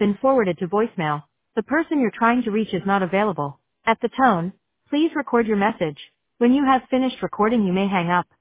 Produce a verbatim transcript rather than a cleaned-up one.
been forwarded to voicemail. The person you're trying to reach is not available. At the tone, please record your message. When you have finished recording, you may hang up.